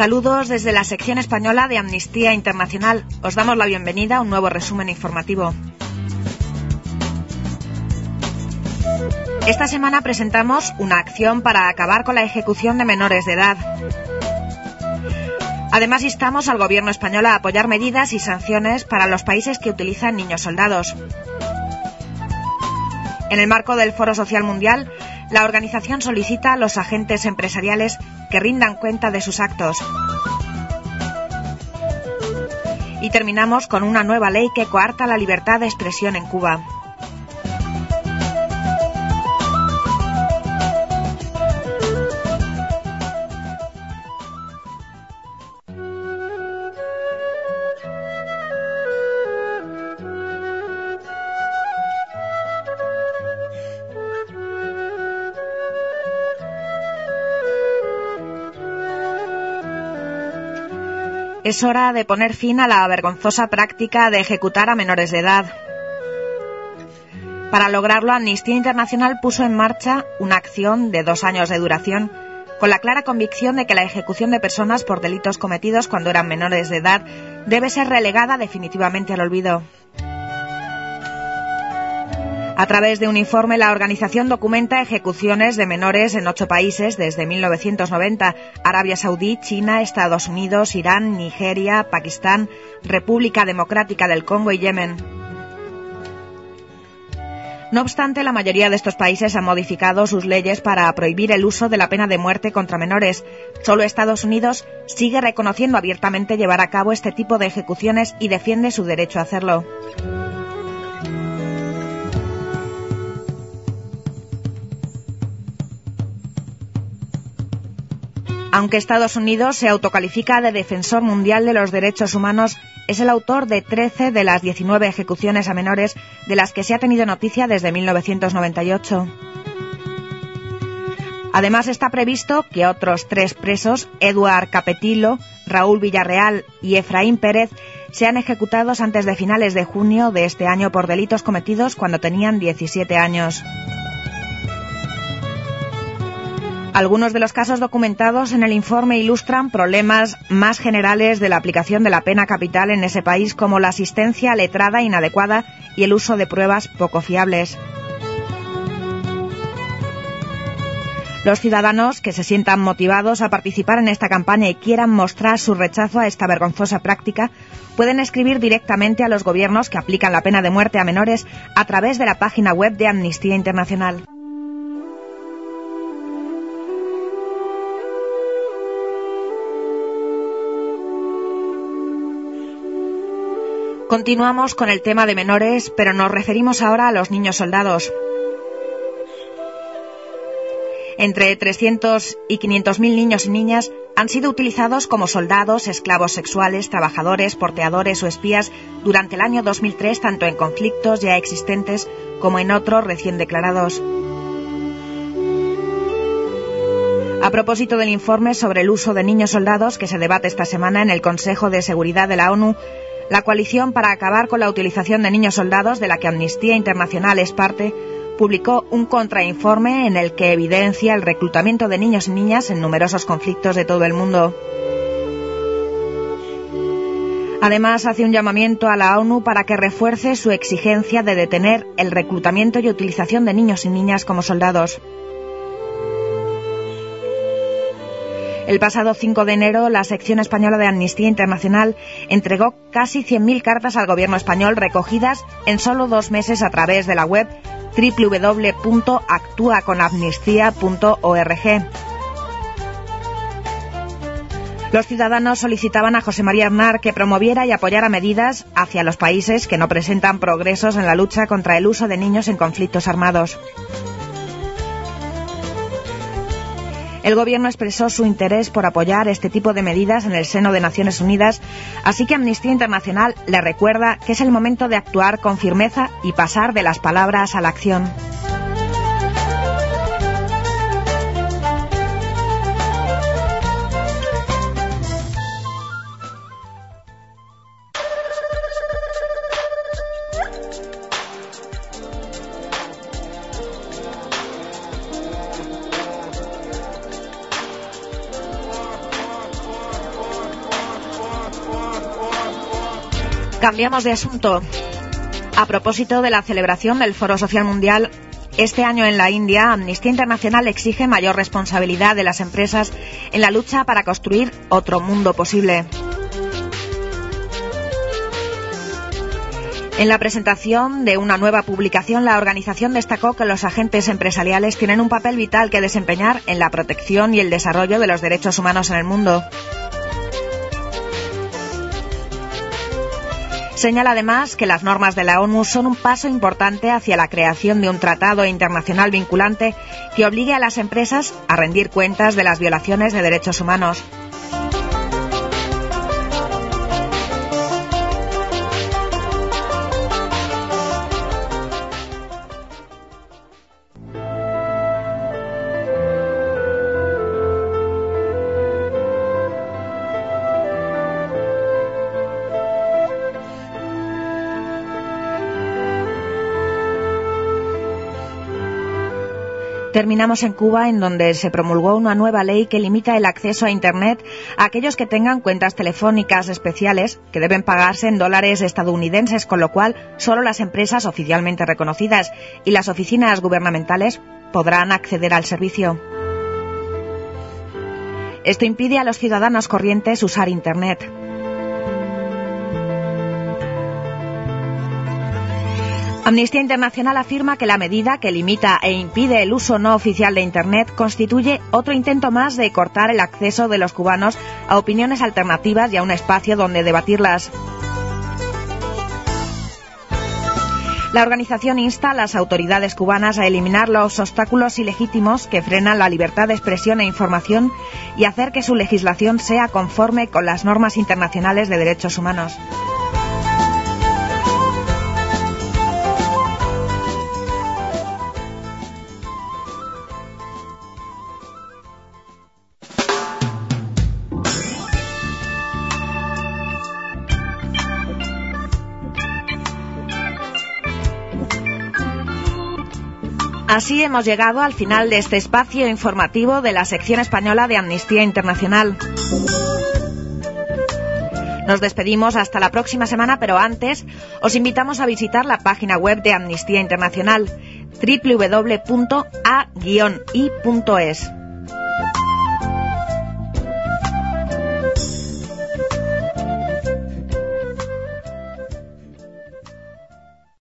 Saludos desde la sección española de Amnistía Internacional. Os damos la bienvenida a un nuevo resumen informativo. Esta semana presentamos una acción para acabar con la ejecución de menores de edad. Además, instamos al gobierno español a apoyar medidas y sanciones para los países que utilizan niños soldados. En el marco del Foro Social Mundial, la organización solicita a los agentes empresariales que rindan cuenta de sus actos. Y terminamos con una nueva ley que coarta la libertad de expresión en Cuba. Es hora de poner fin a la vergonzosa práctica de ejecutar a menores de edad. Para lograrlo, Amnistía Internacional puso en marcha una acción de 2 años de duración, con la clara convicción de que la ejecución de personas por delitos cometidos cuando eran menores de edad debe ser relegada definitivamente al olvido. A través de un informe, la organización documenta ejecuciones de menores en 8 países desde 1990, Arabia Saudí, China, Estados Unidos, Irán, Nigeria, Pakistán, República Democrática del Congo y Yemen. No obstante, la mayoría de estos países han modificado sus leyes para prohibir el uso de la pena de muerte contra menores. Solo Estados Unidos sigue reconociendo abiertamente llevar a cabo este tipo de ejecuciones y defiende su derecho a hacerlo. Aunque Estados Unidos se autocalifica de defensor mundial de los derechos humanos, es el autor de 13 de las 19 ejecuciones a menores de las que se ha tenido noticia desde 1998. Además, está previsto que otros 3 presos, Eduard Capetillo, Raúl Villarreal y Efraín Pérez, sean ejecutados antes de finales de junio de este año por delitos cometidos cuando tenían 17 años. Algunos de los casos documentados en el informe ilustran problemas más generales de la aplicación de la pena capital en ese país, como la asistencia letrada inadecuada y el uso de pruebas poco fiables. Los ciudadanos que se sientan motivados a participar en esta campaña y quieran mostrar su rechazo a esta vergonzosa práctica, pueden escribir directamente a los gobiernos que aplican la pena de muerte a menores a través de la página web de Amnistía Internacional. Continuamos con el tema de menores, pero nos referimos ahora a los niños soldados. Entre 300 y 500.000 niños y niñas han sido utilizados como soldados, esclavos sexuales, trabajadores, porteadores o espías durante el año 2003, tanto en conflictos ya existentes como en otros recién declarados. A propósito del informe sobre el uso de niños soldados que se debate esta semana en el Consejo de Seguridad de la ONU, la coalición para acabar con la utilización de niños soldados, de la que Amnistía Internacional es parte, publicó un contrainforme en el que evidencia el reclutamiento de niños y niñas en numerosos conflictos de todo el mundo. Además, hace un llamamiento a la ONU para que refuerce su exigencia de detener el reclutamiento y utilización de niños y niñas como soldados. El pasado 5 de enero, la sección española de Amnistía Internacional entregó casi 100.000 cartas al gobierno español recogidas en solo 2 meses a través de la web www.actuaconamnistia.org. Los ciudadanos solicitaban a José María Aznar que promoviera y apoyara medidas hacia los países que no presentan progresos en la lucha contra el uso de niños en conflictos armados. El gobierno expresó su interés por apoyar este tipo de medidas en el seno de Naciones Unidas, así que Amnistía Internacional le recuerda que es el momento de actuar con firmeza y pasar de las palabras a la acción. Cambiamos de asunto. A propósito de la celebración del Foro Social Mundial, este año en la India, Amnistía Internacional exige mayor responsabilidad de las empresas en la lucha para construir otro mundo posible. En la presentación de una nueva publicación, la organización destacó que los agentes empresariales tienen un papel vital que desempeñar en la protección y el desarrollo de los derechos humanos en el mundo. Señala además que las normas de la ONU son un paso importante hacia la creación de un tratado internacional vinculante que obligue a las empresas a rendir cuentas de las violaciones de derechos humanos. Terminamos en Cuba, en donde se promulgó una nueva ley que limita el acceso a Internet a aquellos que tengan cuentas telefónicas especiales que deben pagarse en dólares estadounidenses, con lo cual solo las empresas oficialmente reconocidas y las oficinas gubernamentales podrán acceder al servicio. Esto impide a los ciudadanos corrientes usar Internet. Amnistía Internacional afirma que la medida que limita e impide el uso no oficial de Internet constituye otro intento más de cortar el acceso de los cubanos a opiniones alternativas y a un espacio donde debatirlas. La organización insta a las autoridades cubanas a eliminar los obstáculos ilegítimos que frenan la libertad de expresión e información y hacer que su legislación sea conforme con las normas internacionales de derechos humanos. Así hemos llegado al final de este espacio informativo de la sección española de Amnistía Internacional. Nos despedimos hasta la próxima semana, pero antes os invitamos a visitar la página web de Amnistía Internacional, www.a-i.es.